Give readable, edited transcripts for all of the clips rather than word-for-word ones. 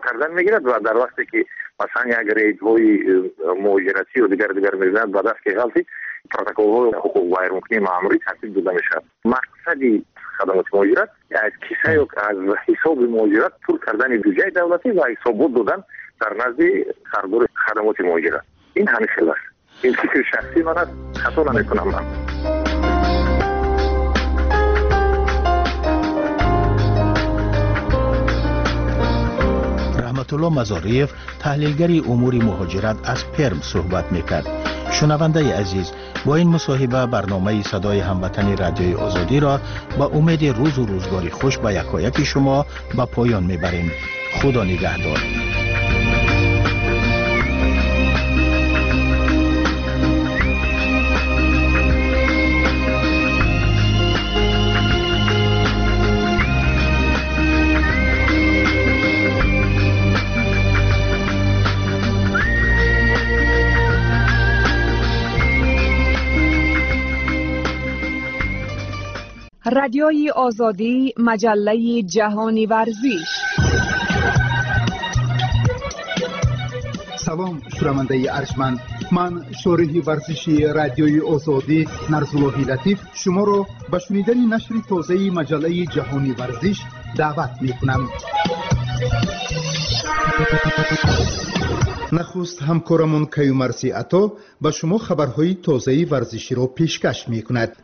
کردن میگیرد و در وقتی که مثلا یک ریدهای مهاجرتی و دیگر میزند با دست که غلطی پروتکل‌های حقوق غیرممکنه ماموری ترتیب داده میشد. مقصد خدمات مهاجرت از کیسه و از حساب مهاجرت پول کردن بودجه دولتی و حساب دادن در نزد سردار خدمات مهاجرت. این همیشه است. این فکر شخصی من است، خطا نمیکنم من. رحمت الله مزاریف تحلیلگری امور مهاجرت از پرم صحبت میکرد. شنونده عزیز، با این مصاحبه برنامه صدای هموطن رادیوی آزادی را با امید روز و روزگاری خوش به یکایک شما به پایان میبریم. خدا نگهدار. رادیوی آزادی، مجله جهانی ورزش. سلام شنونده ارجمند، من شارح ورزشی رادیوی آزادی نرزاللهی لطیف شما را به شنیدن نشر تازه مجله جهانی ورزش دعوت میکنم. نخست همکارمون کیومرثی عطا به شما خبرهای تازه ورزشی را پیشکش میکند.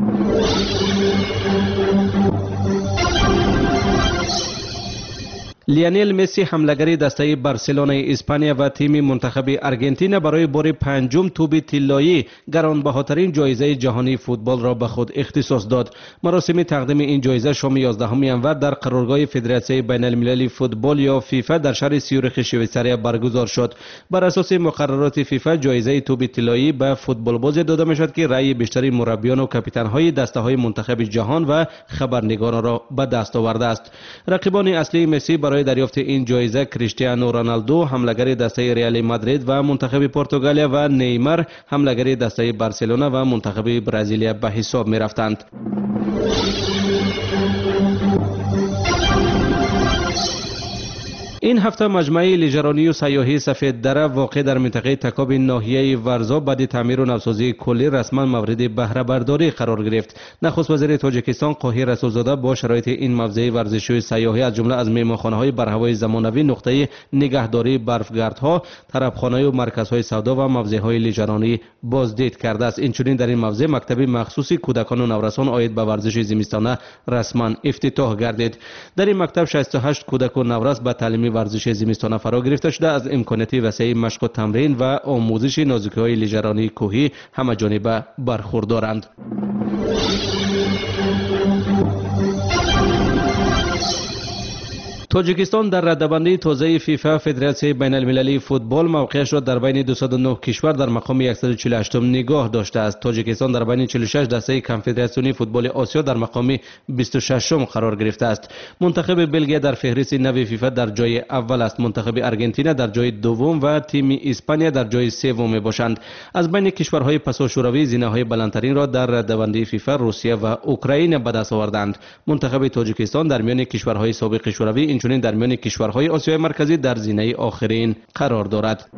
لیونل مسی حمله‌گر دسته بارسلونای اسپانیا و تیم منتخب آرژانتین برای بار پنجم توپ طلایی گرانبهاترین جایزه جهانی فوتبال را به خود اختصاص داد. مراسم تقدیم این جایزه شام 11 ژانویه در قرارگاه فدراسیون بین‌المللی فوتبال یا فیفا در شهر سیوریخ شویساریا برگزار شد. بر اساس مقررات فیفا جایزه توپ طلایی به فوتبالباز داده می‌شود که رأی بیشتر مربیان و کاپیتان‌های دسته‌های منتخب جهان و خبرنگاران را به دست آورده است. رقیبان اصلی مسی برای دریافت این جایزه کریستیانو رونالدو حمله‌گر دسته ریال مادرید و منتخب پرتغالیا و نیمار حمله‌گر دسته بارسلونا و منتخب برزیلیا به حساب می‌رفتند. این هفته مجمع لیژرانی و سیاحی سفید دره واقع در منطقه تکاب ناحیه ورزا بعد تعمیر و نوسازی کلی رسما مورد بهره برداری قرار گرفت. نخست وزیر تاجیکستان قاهی رسولزاده با شرایط این موضع ورزشی سیاحی از جمله از مهمانخانه‌های برهوای زمانوی، نقطه نگهداری برفگردها، طربخانه‌های و مرکزهای سودا و موضع‌های لیژرانی بازدید کرده است. اینچنین در این موضع مکتب مخصوصی کودکان و نورسان عاید به ورزش زمستانه رسما افتتاح گردید. در این مکتب 68 کودک و نورس به تعلیم ورزش زمستانه فرا گرفته شده از امکانات وسیع مشق و تمرین و آموزش نازکی‌های لیژرانی کوهی همه جانبه برخوردارند. تاجیکستان در رده‌بندی تازه فیفا فدراسیون بین‌المللی فوتبال موقعش را در بین 209 کشور در مقام 148 نگاه داشته است. تاجیکستان در بین 46 دسته کنفدراسیونی فوتبال آسیا در مقام 26 قرار گرفته است. منتخب بلژیا در فهرست نو فیفا در جای اول است. منتخب آرژانتین در جای دوم و تیم اسپانیا در جای سوم میباشند. از بین کشورهای پسا شوروی زینه‌های بلندترین را در رده‌بندی فیفا روسیه و اوکراین به دست آوردند. منتخب تاجیکستان در میان کشورهای سابق شوروی چنین در میان کشورهای آسیای مرکزی در زینه آخرین قرار دارد.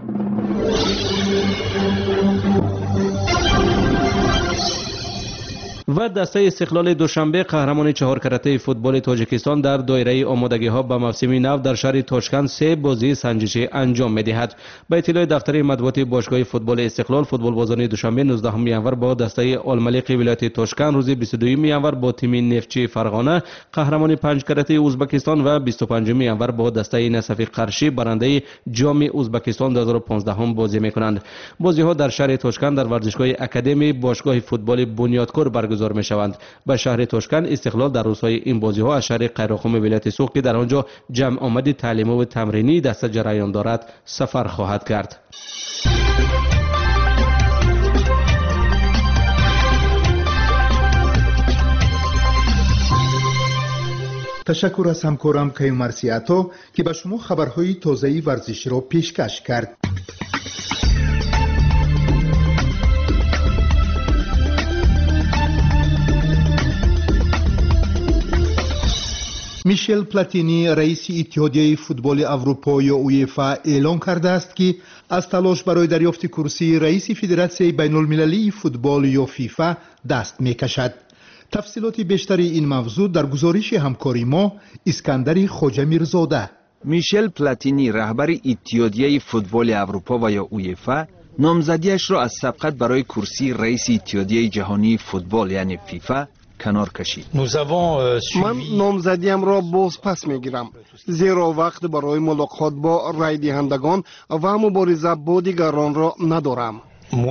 و دسته استقلال دوشنبه قهرمان 4 کرته فوتبال تاجیکستان در دایره آمادگی‌ها به موسم نو در شهر تاشکند 3 بازی سنجشی انجام می‌دهد. به اطلاع دفتر مطبوعات باشگاه فوتبال استقلال، فوتبالبازان دوشنبه 19 ژانویه با دسته آلملیق ولایت تاشکند، روز 22 ژانویه با تیم نفتچی فرغانه قهرمان 5 کرته ازبکستان و 25 ژانویه با دسته نصفی قرشی برنده جام ازبکستان 2015 بازی می‌کنند. بازی‌ها در شهر تاشکند در ورزشگاه اکادمی باشگاه فوتبال بنیادکور برگزار می‌شوند. به شهر تاشکند استقلال در روزهای این بازی‌ها از شهر قیراقم ولایت سوق که در آنجا جمع آمد تعلیمی و تمرینی دسته جریان دارد سفر خواهد کرد. تشکر از همکارم کیومرثی عطا که به شما خبرهای تازه ورزشی را پیشکش کرد. میشل پلاتینی رئیس اتحادیه فوتبال اروپا یا اویفا اعلام کرده است که از تلاش برای دریافت کرسی رئیس فدراسیون بین المللی فوتبال یا فیفا دست میکشد. تفصیلات بیشتری این موضوع در گزارش همکاری ما اسکندر خواجه‌میرزاده. میشل پلاتینی رهبر اتحادیه فوتبال اروپا و یا اویفا نامزدیش را از سبقت برای کرسی رئیس اتحادیه جهانی فوتبال یعنی فیفا کنار کشید. من نامزدیم را باز پس میگیرم زیرا وقت برای ملاقات با رای دهندگان و مبارزه با دیگران را ندارم.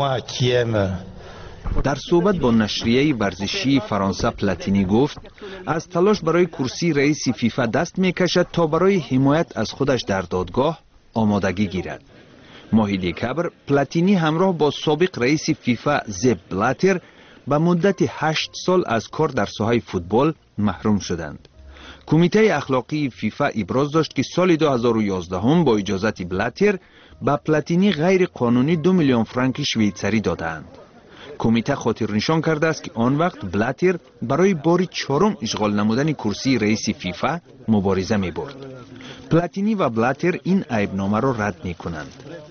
در صحبت با نشریه ورزشی فرانسه پلاتینی گفت از تلاش برای کرسی رئیس فیفا دست میکشد تا برای حمایت از خودش در دادگاه آمادگی گیرد. ماه دکبر پلاتینی همراه با سابق رئیس فیفا زپ بلاتر به مدت 8 سال از کار در ساحه فوتبال محروم شدند. کمیته اخلاقی فیفا ابراز داشت که سال 2011 با اجازت بلاتر به پلاتینی غیر قانونی 2 میلیون فرانک شویتزری دادند. کمیته خاطر نشان کرده است که آن وقت بلاتر برای بار 4 اشغال نمودن کرسی رئیس فیفا مبارزه می برد. پلاتینی و بلاتر این عیبنامه را رد می کنند.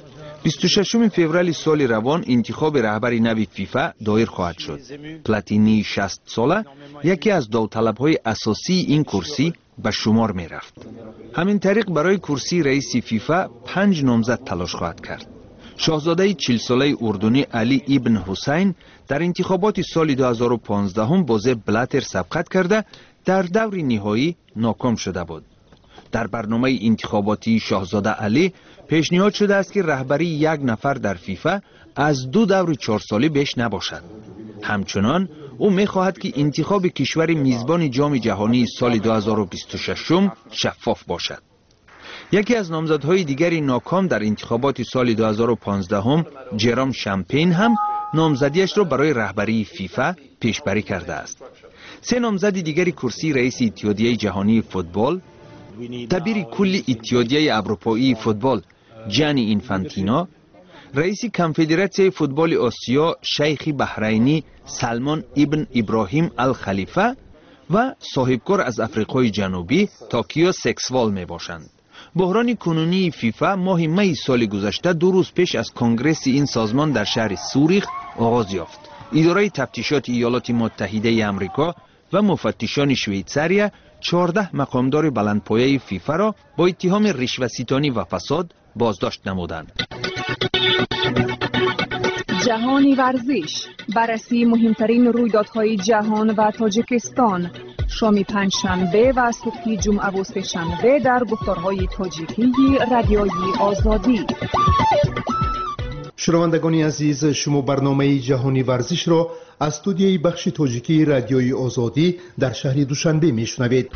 26 فوریه سال روان انتخاب رهبر نو فیفا دایر خواهد شد. پلاتینی 60 ساله یکی از داوطلب‌های اساسی این کرسی به شمار می رفت. همین طریق برای کرسی رئیس فیفا 5 نامزد تلاش خواهد کرد. شاهزاده 40 ساله اردنی علی ابن حسین در انتخابات سال 2015 با زپ بلاتر سبقت کرده در دور نهایی ناکام شده بود. در برنامه انتخاباتی شاهزاده علی پیشنهاد شده است که رهبری یک نفر در فیفا از 2 دور 4 ساله بیش نباشد. همچنان او می‌خواهد که انتخاب کشور میزبان جام جهانی سال 2026 شفاف باشد. یکی از نامزدهای دیگری ناکام در انتخابات سال 2015 جرام شامپین هم نامزدیش را برای رهبری فیفا پیشبری کرده است. 3 نامزد دیگری کرسی رئیس اتحادیه جهانی فوتبال، دبیر کل اتحادیه اروپایی فوتبال جانی اینفانتینو، رئیس کنفدراسیون فوتبال آسیا شیخ بحرینی سلمان ابن ابراهیم الخلیفه و صاحبکار از افریقای جنوبی تاکیو سکسوال می باشند. بحران کنونی فیفا ماه می سال گذشته 2 روز پیش از کنگره این سازمان در شهر سوریخ آغاز یافت. اداره تفتیشات ایالات متحده آمریکا و مفتشان شویتزاریا 14 مقامدار بلندپایه فیفا را با اتهام رشوه‌ستانی و فساد بازداشت نمودند. جهانی ورزش، بررسی مهمترین رویدادهای جهان و تاجیکستان، شام پنجشنبه و صبح جمعه و سه‌شنبه در گفتارهای تاجیکی رادیوی آزادی. شنوندگان عزیز، شما برنامه جهانی ورزش را از استودیوی بخش تاجیکی رادیوی آزادی در شهر دوشنبه میشنوید.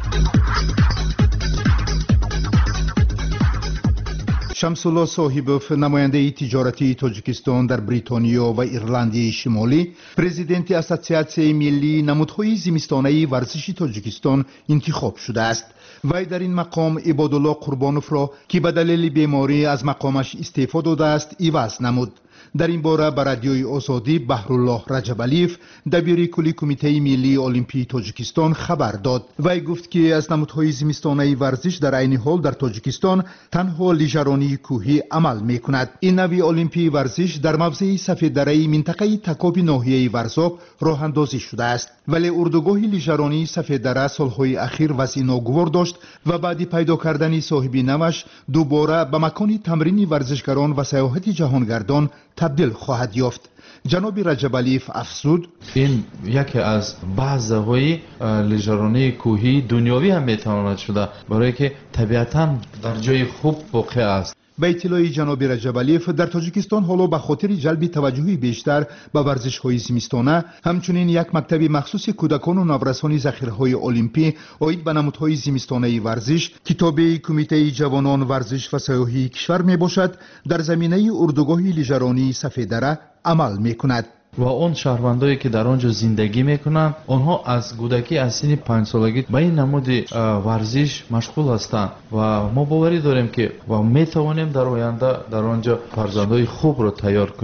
شمس‌الله صاحبوف نماینده تجارتی تاجیکستان در بریتانیا و ایرلندی شمالی پرزیدنت اسوسیاسیون ملی نمودهای زمستانه ورزش تاجیکستان انتخاب شده است. وی در این مقام عبادالله قربانوف را که به دلیل بیماری از مقامش استعفا داده است عوض نمود. در این باره به رادیوی آزادی بحرالله رجبالیف دبیر کلی کمیته ملی المپی تاجیکستان خبر داد. وی گفت که از نمودهای زمستانه ورزش در عین حال در تاجیکستان تنها لیژرانی کوهی عمل می کند. این نوع المپی ورزش در موضع سفید دره منطقه تکاب ناحیه ورزاب راه اندازی شده است، ولی اردوگاه لیژرانی سفید دره سالهای اخیر وضع ناگوار داشت و بعد پیدا کردن صاحب نوش دوباره به مکان تمرین ورزشکاران و سیاحت جهانگردان تبدیل خواهد یافت. جناب رجبالیف افزود این یکی از بعضهای لیژرانی کوهی دنیوی هم میتواند شده، برای که طبیعتاً در جای خوب واقع است. به اطلاع جناب رجبالیف در تاجیکستان حالا به خاطر جلب توجه بیشتر به ورزش‌های زمستانه همچنین یک مکتب مخصوص کودکان و نورسان ذخیره‌های المپی آید به نمودهای زمستانه ورزش کتابه کمیته جوانان ورزش و سیاحی کشور می باشد در زمینه اردوگاه لیژرانی سفید دره عمل می کند. و اون شهروندایی که در آنجا زندگی میکنند آنها از کودکی از سن 5 سالگی به این نمود ورزش مشغول هستند و ما باوری داریم که و میتوانیم در آینده در آنجا فرزندای خوب را تیار کنیم.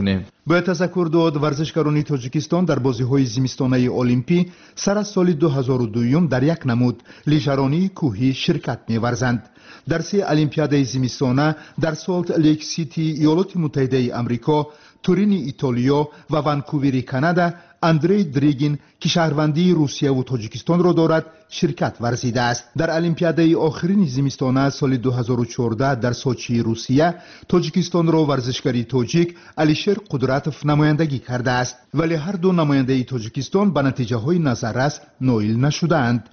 باید تذکر داد ورزشکاران تاجیکستان در بازی‌های زمستانه المپی سر از سال 2002 در یک نمود لیژرانی کوهی شرکت می‌ورزند. در 3 المپیاد زمستانه در سالت لیک سیتی ایالات متحده آمریکا، تورین ایتالیا و ونکوور کانادا اندری دریگین که شهروندی روسیه و تاجیکستان را دارد شرکت ورزیده است. در المپیاد آخرین زمستانه سال 2014 در سوچی روسیه تاجیکستان را ورزشکاری تاجیک الیشر قدرتوف نمایندگی کرده است، ولی هر دو نماینده تاجیکستان به نتیجه های نظررس نائل نشدند.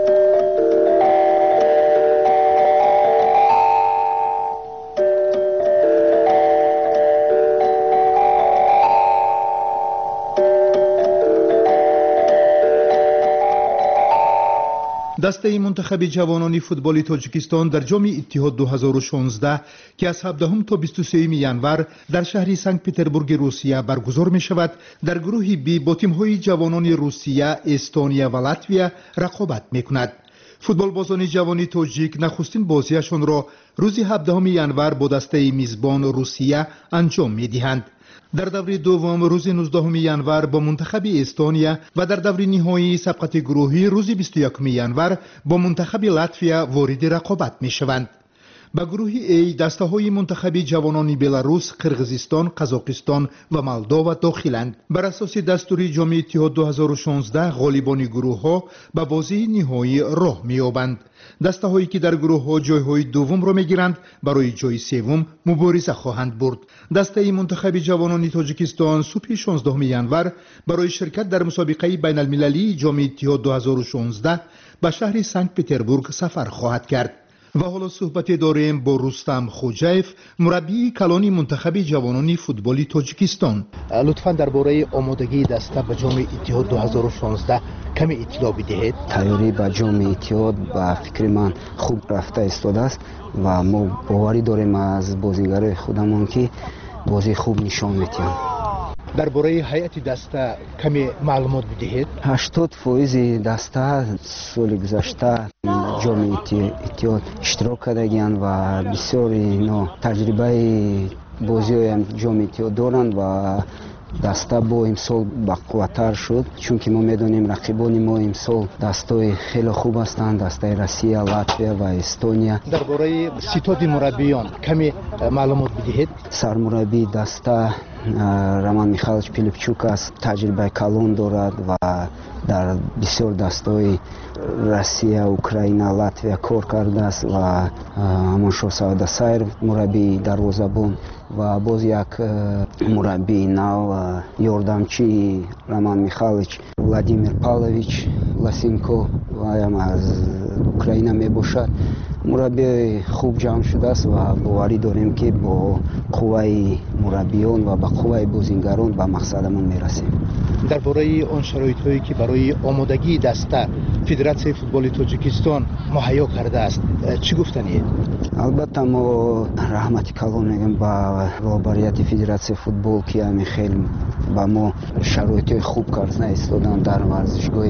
دسته منتخب جوانان فوتبال تاجیکستان در جام اتحاد 2016 که از 17 تا 23 ینور در شهر سنت پترزبورگ روسیه برگزار می شود، در گروه بی با تیم‌های جوانان روسیه، استونیا و لاتویا رقابت می کند. فوتبالبازان جوان تاجیک نخستین بازیشان را روز 17 ینور با دسته میزبان روسیه انجام می دهند. در دور دوم روز 19 ینور با منتخب استونیا و در دور نهایی سبقت گروهی روز 21 ینور با منتخب لاتویا وارد رقابت می شوند. با گروه ای دسته های منتخب جوانان بلاروس، قرقیزستان، قزاقستان و مولداوا داخلند. بر اساس دستور جام اتحاد 2016 غالبان گروه ها به بازی نهایی راه می‌یابند. دسته هایی که در گروه ها جای های دوم را میگیرند برای جای سوم مبارزه خواهند برد. دسته منتخب جوانان تاجیکستان صبح 16 ینور برای شرکت در مسابقه بین المللی جام اتحاد 2016 به شهر سنت پترزبورگ سفر خواهد کرد. و حالا صحبت داریم با رستم خوجایف، مربی کلان منتخب جوانان فوتبال تاجیکستان. لطفاً درباره آمادگی دسته به جام اتحاد 2016 کمی اطلاع بدهید. تیاری به جام اتحاد با فکر من خوب رفته ایستاده است و ما باوری داریم از بازیگرای خودمون که بازی خوب نشان میدهند. درباره هیئت دسته کمی معلومات بدهید. 80% دسته سال گذشته جام اتحاد اشتراک کردند و بسیاری اینا تجربه بازی جام اتحاد دارند و دسته با امسال بقوتر شد، چون که ما میدونیم رقیبان ما امسال دستای خیلی خوب هستند، دسته روسیه، لاتویا و استونیا. درباره ستاد مربیان کمی معلومات بدهید. سرمربی دسته роман میخائیلویچ پیلیپچوک است، تجربه کلان دارد و در بسیار دستای روسیه، اوکراین، لاتویا کار کرده است و همانشور سعودسایر مربی دروازه‌بان و باز یک مربی نو یاردمچی роман میخائیلویچ ولادیمیر پاولویچ لاسینکو و هم از اوکراین می باشد. مربی خوب جمع شده است و باوری داریم که با قوای مربیان و با قوای بازیگران به مقصدمون میرسیم. درباره آن شرایطی که برای آمادگی دسته فدراسیون فوتبال تاجیکستان مهیا کرده است چی گفتنیه؟ البته ما رحمت کلام میگیم با رهبریت فدراسیون فوتبال که همین خیلی با ما شرایط خوب کردن ایستادن، در ورزشگاه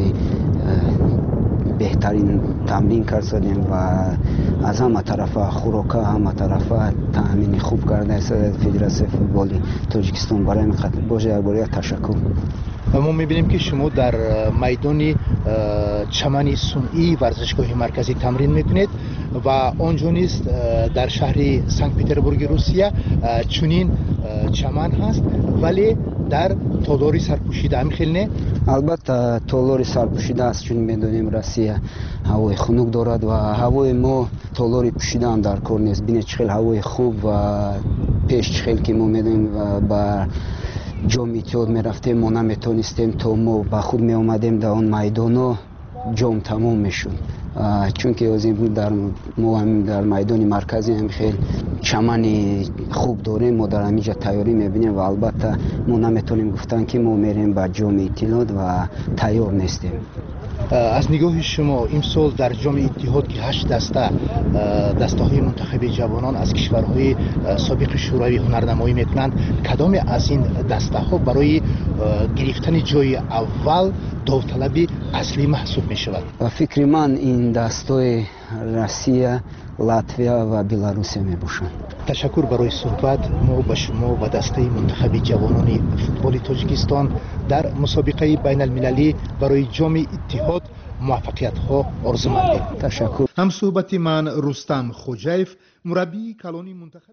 بهترین تمرین کردیم و از همه طرف خوراک، همه طرف تامین خوب کرده است فدراسیون فوتبال تاجیکستان. برای باشه تشکر. ما میبینیم که شما در میدان چمن صنعی ورزشگاه مرکزی تمرین میکنید و آنجا نیست در شهر سنت پترزبورگ روسیه چنین چمن هست، ولی در تالاری سرپوشیده هم خیلی نه؟ البته تالاری سرپوشیده است، چون میدونیم روسیه هوای خنک دارد و هوای ما تالاری پوشیده هم در کار نیست. بینید چه خیلی هوای خوب و پیش چه خیلی که ما میدونیم با جام اتحاد میرفتیم ما نمیتونستیم تا ما با خود می اومدیم در اون میدان جام تمام میشد، چون که از این ما هم در میدان مرکزی هم خیلی چمنی خوب داریم، ما در همینجا تیاری میبینیم و البته ما نمیتونیم گفتن که ما میریم به جام اتحاد و تیار نیستیم. از نگاه شما امسال در جام اتحاد که 8 دسته های منتخب جوانان از کشورهای سابق شوروی هنرنمایی میکنند، کدام از این دسته ها برای گرفتن جای اول داوطلب اصلی محسوب می شود؟ و فکر من این دستای россия латвия ва беларусия мебошанд. تشکر برای صحبت ما با شما و دسته منتخب جوانان فوتبال تاجیکستان در مسابقه بین المللی برای جام اتحاد موفقیت ها آرزو مندیم. تشکر. هم صحبت من رستم خوجایف مربی کلان منتخب